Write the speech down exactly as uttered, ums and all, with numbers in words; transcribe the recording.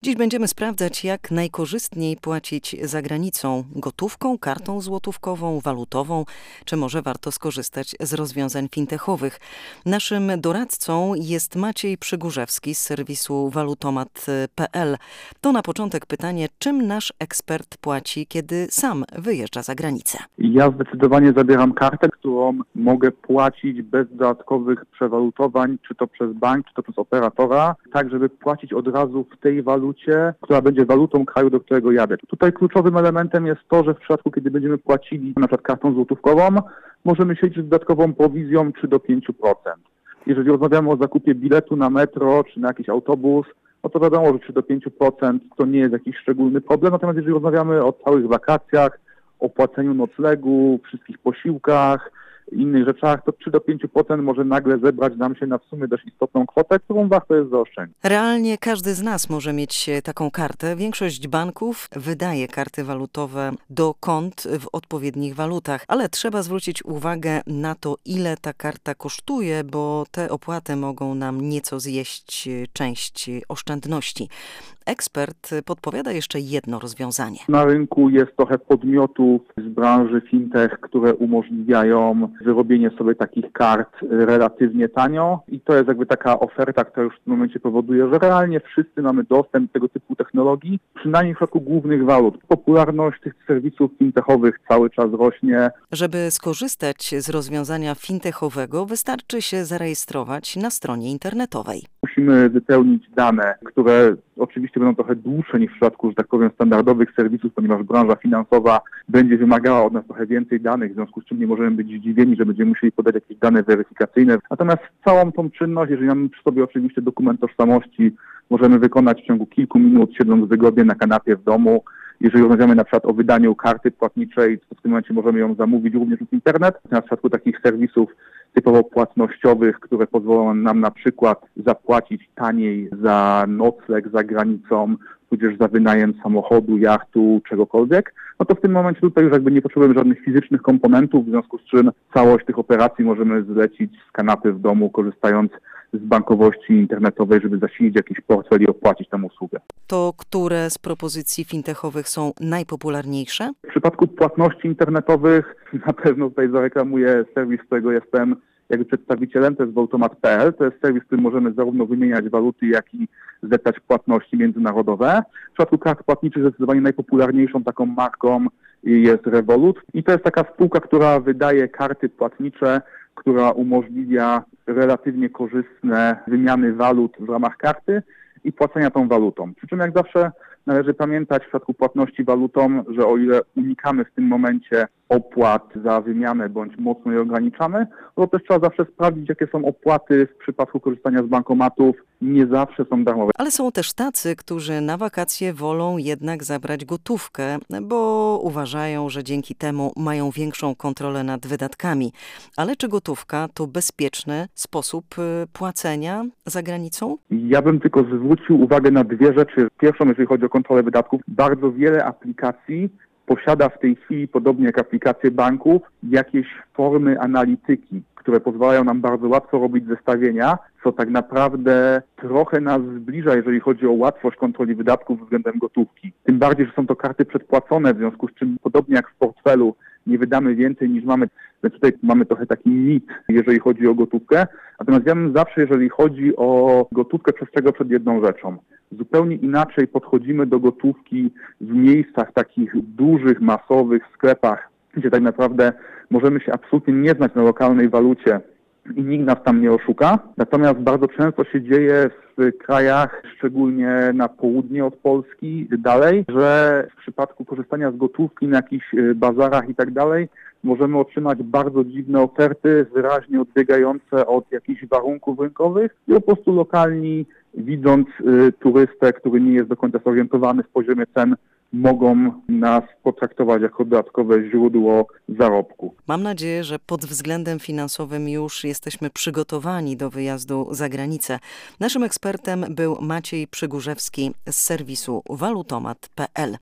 Dziś będziemy sprawdzać, jak najkorzystniej płacić za granicą gotówką, kartą złotówkową, walutową, czy może warto skorzystać z rozwiązań fintechowych. Naszym doradcą jest Maciej Przygórzewski z serwisu walutomat kropka pe el. To na początek pytanie, czym nasz ekspert płaci, kiedy sam wyjeżdża za granicę? Ja zdecydowanie zabieram kartę, którą mogę płacić bez dodatkowych przewalutowań, czy to przez bank, czy to przez operatora, tak żeby płacić od razu w tej walucie, która będzie walutą kraju, do którego jadę. Tutaj kluczowym elementem jest to, że w przypadku, kiedy będziemy płacili na przykład kartą złotówkową, możemy się liczyć z dodatkową prowizją trzy do pięciu procent. Jeżeli rozmawiamy o zakupie biletu na metro czy na jakiś autobus, no to wiadomo, że trzy do pięciu procent to nie jest jakiś szczególny problem. Natomiast jeżeli rozmawiamy o całych wakacjach, o płaceniu noclegu, wszystkich posiłkach, innych rzeczach, to trzy do pięciu procent może nagle zebrać nam się na w sumie dość istotną kwotę, którą warto jest zaoszczędzić. Realnie każdy z nas może mieć taką kartę. Większość banków wydaje karty walutowe do kont w odpowiednich walutach, ale trzeba zwrócić uwagę na to, ile ta karta kosztuje, bo te opłaty mogą nam nieco zjeść część oszczędności. Ekspert podpowiada jeszcze jedno rozwiązanie. Na rynku jest trochę podmiotów z branży fintech, które umożliwiają wyrobienie sobie takich kart relatywnie tanio i to jest jakby taka oferta, która już w tym momencie powoduje, że realnie wszyscy mamy dostęp do tego typu technologii, przynajmniej w przypadku głównych walut. Popularność tych serwisów fintechowych cały czas rośnie. Żeby skorzystać z rozwiązania fintechowego, wystarczy się zarejestrować na stronie internetowej. Musimy wypełnić dane, które oczywiście będą trochę dłuższe niż w przypadku, że tak powiem, standardowych serwisów, ponieważ branża finansowa będzie wymagała od nas trochę więcej danych, w związku z czym nie możemy być zdziwieni, że będziemy musieli podać jakieś dane weryfikacyjne. Natomiast całą tą czynność, jeżeli mamy przy sobie oczywiście dokument tożsamości, możemy wykonać w ciągu kilku minut, siedząc wygodnie na kanapie w domu. Jeżeli rozmawiamy na przykład o wydaniu karty płatniczej, to w tym momencie możemy ją zamówić również przez internet. Na przypadku takich serwisów typowo płatnościowych, które pozwolą nam na przykład zapłacić taniej za nocleg za granicą, tudzież za wynajem samochodu, jachtu, czegokolwiek, no to w tym momencie tutaj już jakby nie potrzebujemy żadnych fizycznych komponentów, w związku z czym całość tych operacji możemy zlecić z kanapy w domu, korzystając z bankowości internetowej, żeby zasilić jakiś portfel i opłacić tę usługę. To które z propozycji fintechowych są najpopularniejsze? W przypadku płatności internetowych na pewno tutaj zareklamuję serwis, którego jestem jakby przedstawicielem, to jest walutomat kropka pe el. To jest serwis, w którym możemy zarówno wymieniać waluty, jak i zlecać płatności międzynarodowe. W przypadku kart płatniczych zdecydowanie najpopularniejszą taką marką jest Revolut i to jest taka spółka, która wydaje karty płatnicze, która umożliwia relatywnie korzystne wymiany walut w ramach karty i płacenia tą walutą. Przy czym jak zawsze należy pamiętać w przypadku płatności walutą, że o ile unikamy w tym momencie opłat za wymianę bądź mocno je ograniczamy, to też trzeba zawsze sprawdzić, jakie są opłaty w przypadku korzystania z bankomatów. Nie zawsze są darmowe. Ale są też tacy, którzy na wakacje wolą jednak zabrać gotówkę, bo uważają, że dzięki temu mają większą kontrolę nad wydatkami. Ale czy gotówka to bezpieczny sposób płacenia za granicą? Ja bym tylko zwrócił uwagę na dwie rzeczy. Pierwszą, jeżeli chodzi o kontrolę wydatków, bardzo wiele aplikacji posiada w tej chwili, podobnie jak aplikacje banków, jakieś formy analityki, które pozwalają nam bardzo łatwo robić zestawienia, co tak naprawdę trochę nas zbliża, jeżeli chodzi o łatwość kontroli wydatków względem gotówki. Tym bardziej, że są to karty przedpłacone, w związku z czym podobnie jak w portfelu nie wydamy więcej niż mamy. Więc tutaj mamy trochę taki mit, jeżeli chodzi o gotówkę. Natomiast ja bym zawsze, jeżeli chodzi o gotówkę, przestrzegał przed jedną rzeczą. Zupełnie inaczej podchodzimy do gotówki w miejscach takich dużych, masowych sklepach, gdzie tak naprawdę możemy się absolutnie nie znać na lokalnej walucie i nikt nas tam nie oszuka. Natomiast bardzo często się dzieje w krajach, szczególnie na południe od Polski, dalej, że w przypadku korzystania z gotówki na jakichś bazarach i tak dalej, możemy otrzymać bardzo dziwne oferty, wyraźnie odbiegające od jakichś warunków rynkowych i po prostu lokalni, widząc y, turystę, który nie jest do końca zorientowany w poziomie cen, mogą nas potraktować jako dodatkowe źródło zarobku. Mam nadzieję, że pod względem finansowym już jesteśmy przygotowani do wyjazdu za granicę. Naszym ekspertem był Maciej Przygórzewski z serwisu walutomat kropka pe el.